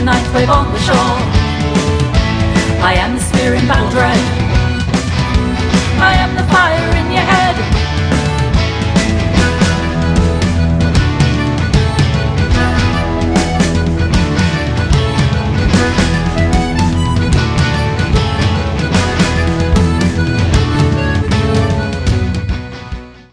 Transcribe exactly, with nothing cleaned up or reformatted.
ninth wave on the shore. I am the spear in battle dread. I am the